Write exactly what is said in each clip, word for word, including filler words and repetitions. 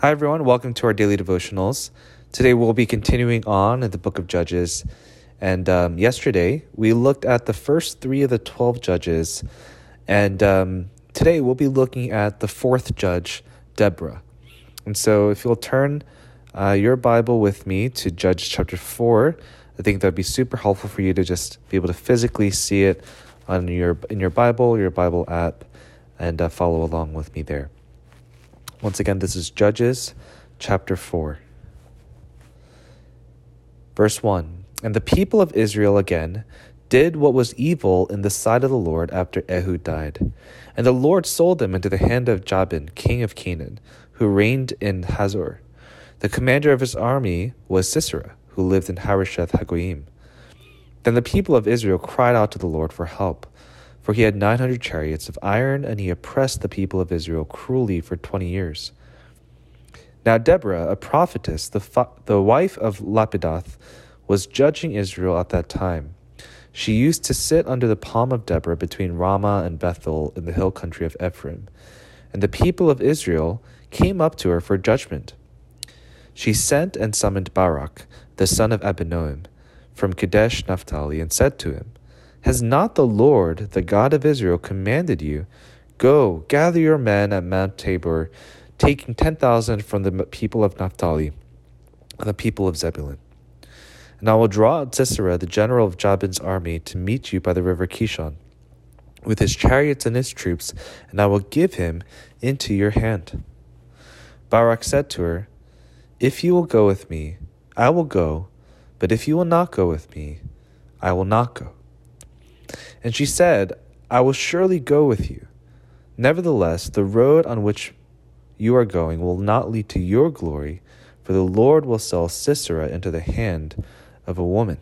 Hi, everyone. Welcome to our daily devotionals. Today, we'll be continuing on in the book of Judges. And um, yesterday, we looked at the first three of the twelve judges. And um, today, we'll be looking at the fourth judge, Deborah. And so, if you'll turn uh, your Bible with me to Judges chapter four, I think that'd be super helpful for you to just be able to physically see it on your in your Bible, your Bible app, and uh, follow along with me there. Once again, this is Judges chapter four. Verse one, And the people of Israel again did what was evil in the sight of the Lord after Ehud died. And the Lord sold them into the hand of Jabin, king of Canaan, who reigned in Hazor. The commander of his army was Sisera, who lived in Harosheth Hagoyim. Then the people of Israel cried out to the Lord for help, for he had nine hundred chariots of iron, and he oppressed the people of Israel cruelly for twenty years. Now Deborah, a prophetess, the, fa- the wife of Lapidoth, was judging Israel at that time. She used to sit under the palm of Deborah between Ramah and Bethel in the hill country of Ephraim. And the people of Israel came up to her for judgment. She sent and summoned Barak, the son of Abinoam, from Kadesh Naphtali, and said to him, Has not the Lord, the God of Israel, commanded you, Go, gather your men at Mount Tabor, taking ten thousand from the people of Naphtali and the people of Zebulun? And I will draw out Sisera, the general of Jabin's army, to meet you by the river Kishon, with his chariots and his troops, and I will give him into your hand. Barak said to her, If you will go with me, I will go, but if you will not go with me, I will not go. And she said, I will surely go with you. Nevertheless, the road on which you are going will not lead to your glory, for the Lord will sell Sisera into the hand of a woman.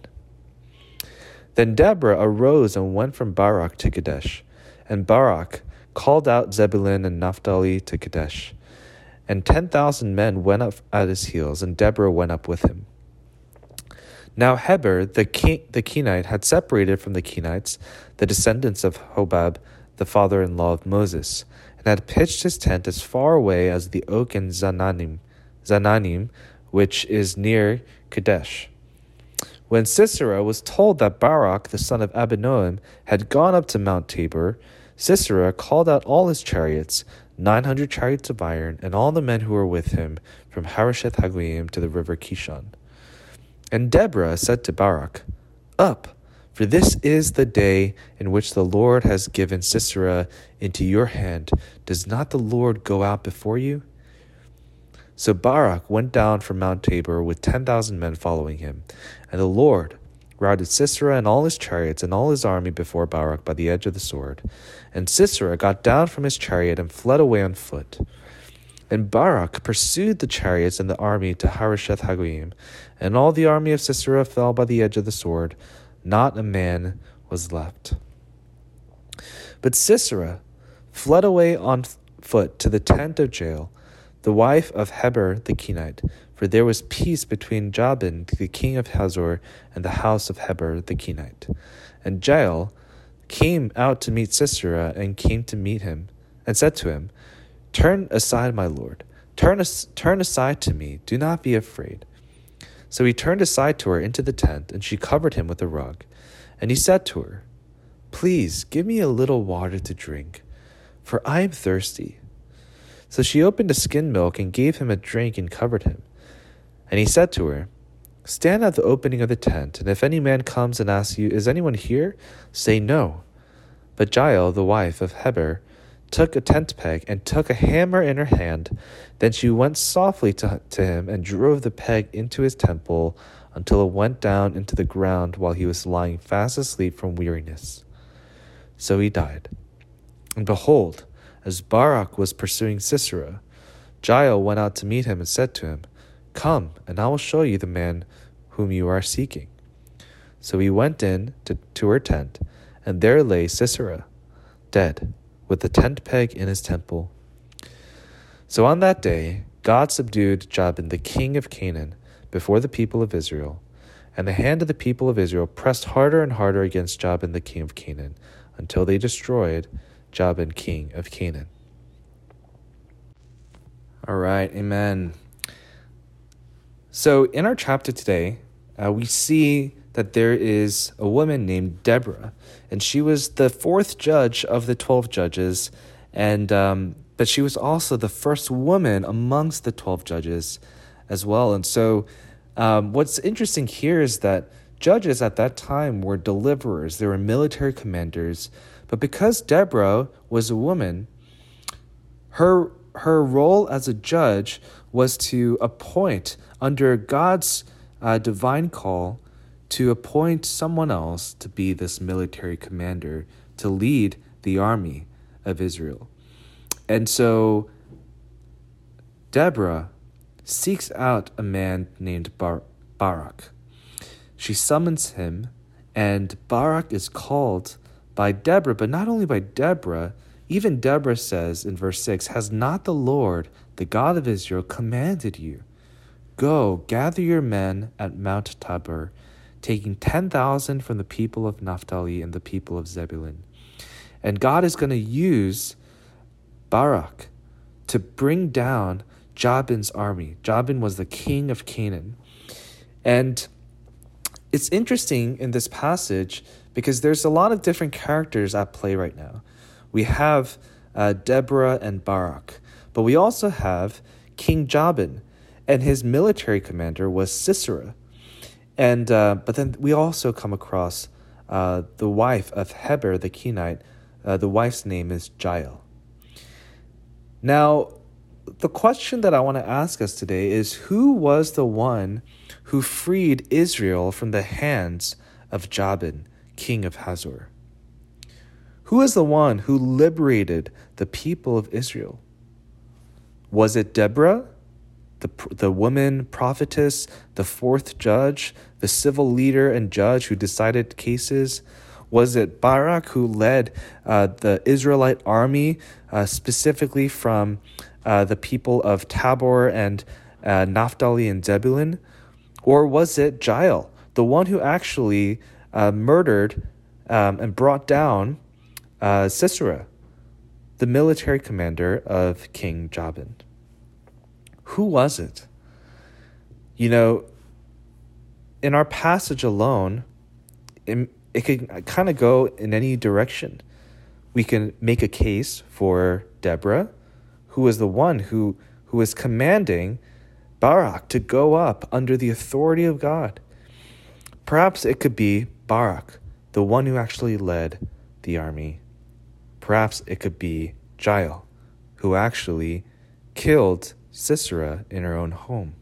Then Deborah arose and went from Barak to Kadesh, and Barak called out Zebulun and Naphtali to Kadesh. And ten thousand men went up at his heels, and Deborah went up with him. Now Heber the, Ke- the Kenite had separated from the Kenites, the descendants of Hobab, the father-in-law of Moses, and had pitched his tent as far away as the oak in Zananim, Zananim, which is near Kadesh. When Sisera was told that Barak, the son of Abinoam, had gone up to Mount Tabor, Sisera called out all his chariots, nine hundred chariots of iron, and all the men who were with him, from Harosheth Hagoyim to the river Kishon. And Deborah said to Barak, Up, for this is the day in which the Lord has given Sisera into your hand. Does not the Lord go out before you? So Barak went down from Mount Tabor with ten thousand men following him, and the Lord routed Sisera and all his chariots and all his army before Barak by the edge of the sword. And Sisera got down from his chariot and fled away on foot. And Barak pursued the chariots and the army to Harosheth Hagoyim, and all the army of Sisera fell by the edge of the sword. Not a man was left. But Sisera fled away on foot to the tent of Jael, the wife of Heber the Kenite, for there was peace between Jabin, the king of Hazor, and the house of Heber the Kenite. And Jael came out to meet Sisera, and came to meet him, and said to him, Turn aside, my lord. Turn, as- turn aside to me. Do not be afraid. So he turned aside to her into the tent, and she covered him with a rug. And he said to her, Please give me a little water to drink, for I am thirsty. So she opened a skin milk and gave him a drink and covered him. And he said to her, Stand at the opening of the tent, and if any man comes and asks you, Is anyone here? Say no. But Jael, the wife of Heber, took a tent peg and took a hammer in her hand. Then she went softly to, to him and drove the peg into his temple until it went down into the ground while he was lying fast asleep from weariness. So he died. And behold, as Barak was pursuing Sisera, Jael went out to meet him and said to him, Come, and I will show you the man whom you are seeking. So he went in to, to her tent, and there lay Sisera, dead, with the tent peg in his temple. So on that day, God subdued Jabin, the king of Canaan, before the people of Israel, and the hand of the people of Israel pressed harder and harder against Jabin, the king of Canaan, until they destroyed Jabin, king of Canaan. All right, amen. So in our chapter today, uh, we see that there is a woman named Deborah, and she was the fourth judge of the twelve judges, and um, but she was also the first woman amongst the twelve judges as well. And so um, what's interesting here is that judges at that time were deliverers, they were military commanders, but because Deborah was a woman, her her role as a judge was to appoint, under God's uh, divine call, to appoint someone else to be this military commander, to lead the army of Israel. And so Deborah seeks out a man named Bar- Barak. She summons him, and Barak is called by Deborah, but not only by Deborah. Even Deborah says in verse six, "Has not the Lord, the God of Israel, commanded you? Go, gather your men at Mount Tabor, taking ten thousand from the people of Naphtali and the people of Zebulun." And God is going to use Barak to bring down Jabin's army. Jabin was the king of Canaan. And it's interesting in this passage because there's a lot of different characters at play right now. We have uh, Deborah and Barak, but we also have King Jabin, and his military commander was Sisera. And uh, but then we also come across uh, the wife of Heber the Kenite. Uh, the wife's name is Jael. Now, the question that I want to ask us today is, who was the one who freed Israel from the hands of Jabin, king of Hazor? Who is the one who liberated the people of Israel? Was it Deborah, the, the woman prophetess, the fourth judge, the civil leader and judge who decided cases? Was it Barak who led uh, the Israelite army, uh, specifically from uh, the people of Tabor and uh, Naphtali and Zebulun? Or was it Jael, the one who actually uh, murdered um, and brought down uh, Sisera, the military commander of King Jabin? Who was it? You know, in our passage alone, it, it could kind of go in any direction. We can make a case for Deborah, who was the one who, who was commanding Barak to go up under the authority of God. Perhaps it could be Barak, the one who actually led the army. Perhaps it could be Jael, who actually killed Sisera in her own home.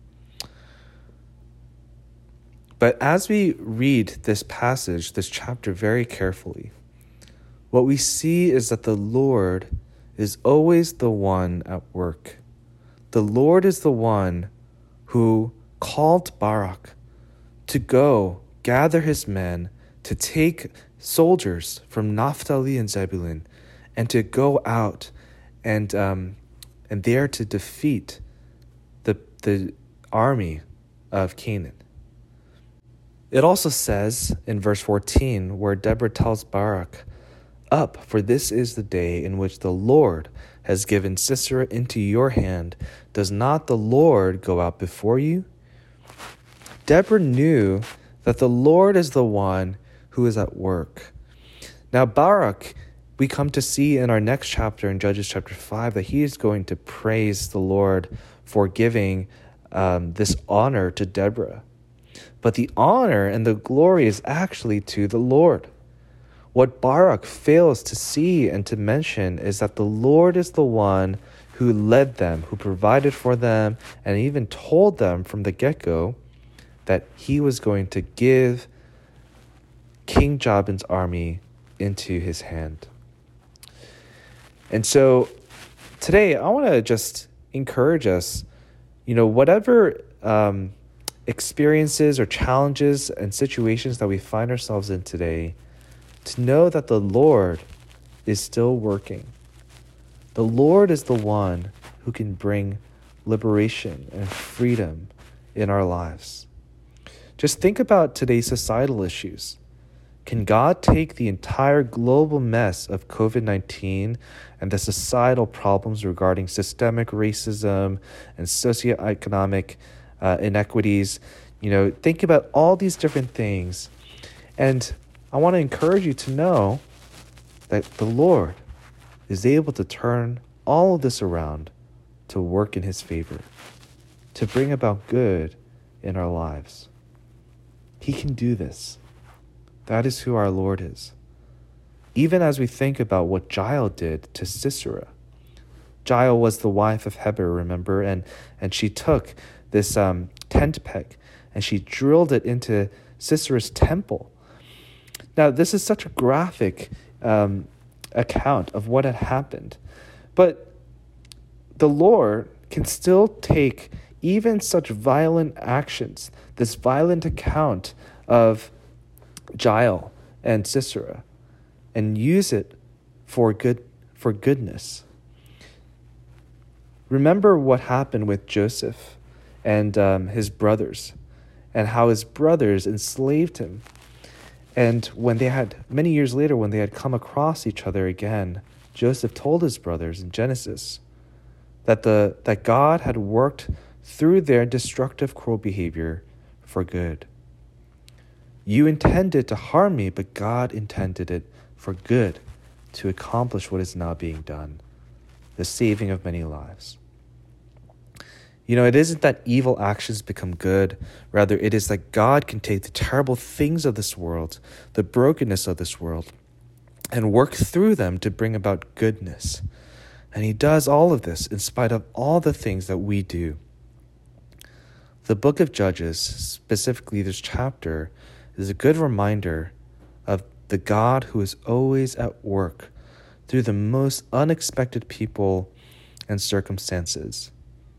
But as we read this passage, this chapter very carefully, what we see is that the Lord is always the one at work. The Lord is the one who called Barak to go gather his men, to take soldiers from Naphtali and Zebulun, and to go out and um, and there to defeat the the army of Canaan. It also says in verse fourteen, where Deborah tells Barak, "Up, for this is the day in which the Lord has given Sisera into your hand. Does not the Lord go out before you?" Deborah knew that the Lord is the one who is at work. Now Barak, we come to see in our next chapter, in Judges chapter five, that he is going to praise the Lord for giving um, this honor to Deborah. But the honor and the glory is actually to the Lord. What Barak fails to see and to mention is that the Lord is the one who led them, who provided for them, and even told them from the get-go that he was going to give King Jabin's army into his hand. And so today I want to just encourage us, you know, whatever um, experiences or challenges and situations that we find ourselves in today, to know that the Lord is still working. The Lord is the one who can bring liberation and freedom in our lives. Just think about today's societal issues. Can God take the entire global mess of covid nineteen and the societal problems regarding systemic racism and socioeconomic uh, inequities? You know, think about all these different things. And I want to encourage you to know that the Lord is able to turn all of this around to work in his favor, to bring about good in our lives. He can do this. That is who our Lord is. Even as we think about what Jael did to Sisera. Jael was the wife of Heber, remember? And, and she took this um, tent peg and she drilled it into Sisera's temple. Now, this is such a graphic um, account of what had happened. But the Lord can still take even such violent actions, this violent account of Jael and Sisera, and use it for good, for goodness. Remember what happened with Joseph and um, his brothers, and how his brothers enslaved him. And when they had, many years later, when they had come across each other again, Joseph told his brothers in Genesis that the that God had worked through their destructive, cruel behavior for good. You intended to harm me, but God intended it for good, to accomplish what is now being done, the saving of many lives. You know, it isn't that evil actions become good. Rather, it is that God can take the terrible things of this world, the brokenness of this world, and work through them to bring about goodness. And he does all of this in spite of all the things that we do. The book of Judges, specifically this chapter, is a good reminder of the God who is always at work through the most unexpected people and circumstances.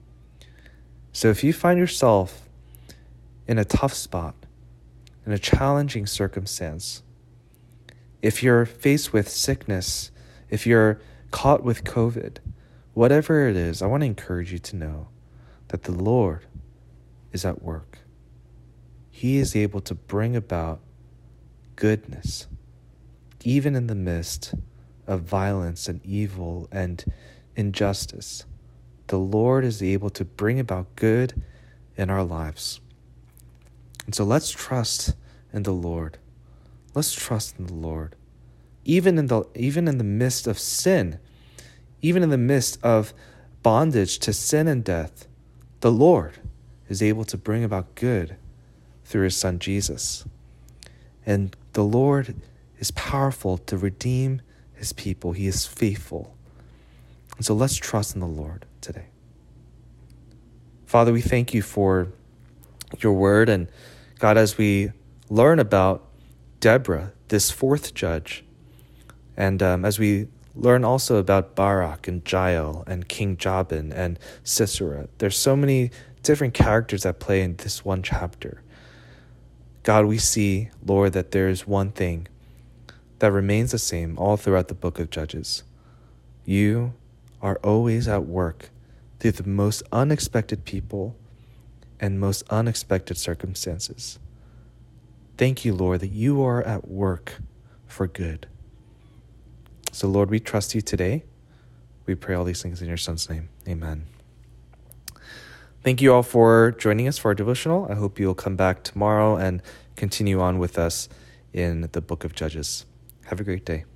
So if you find yourself in a tough spot, in a challenging circumstance, if you're faced with sickness, if you're caught with COVID, whatever it is, I want to encourage you to know that the Lord is at work. He is able to bring about goodness, even in the midst of violence and evil and injustice. The Lord is able to bring about good in our lives. And so let's trust in the Lord. Let's trust in the Lord. Even in the even in the midst of sin, even in the midst of bondage to sin and death, the Lord is able to bring about good through his Son Jesus. And the Lord is powerful to redeem his people. He is faithful. And so let's trust in the Lord today. Father, we thank you for your word. And God, as we learn about Deborah, this fourth judge, and um, as we learn also about Barak and Jael and King Jabin and Sisera, there's so many different characters that play in this one chapter. God, we see, Lord, that there is one thing that remains the same all throughout the book of Judges. You are always at work through the most unexpected people and most unexpected circumstances. Thank you, Lord, that you are at work for good. So, Lord, we trust you today. We pray all these things in your Son's name. Amen. Thank you all for joining us for our devotional. I hope you'll come back tomorrow and continue on with us in the book of Judges. Have a great day.